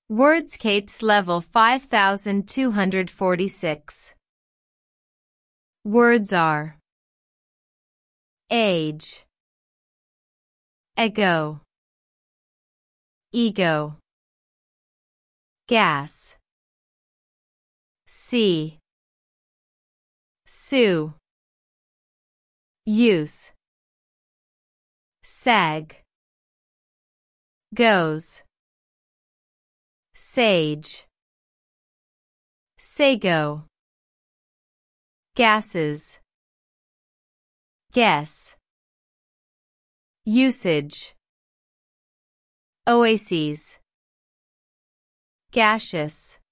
Wordscapes level 5246. Words are age, ego, ego, gas, see, sue, use, sag, goes, sage, sago, gases, guess, usage, oases, gaseous.